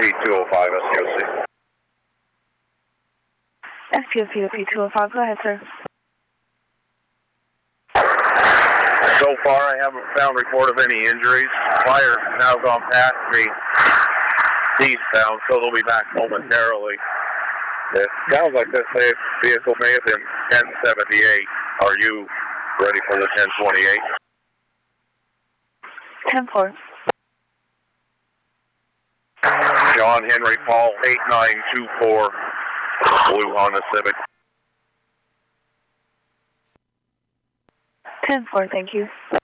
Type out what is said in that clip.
P205 SQC. SQC to P205, go ahead, sir. So far, I haven't found report of any injuries. Fire has now gone past me eastbound, so they'll be back momentarily. It sounds like this vehicle may have been 1078. Are you ready for the 1028? 10-4. John Henry Paul 8924, blue Honda Civic. 10-4, thank you.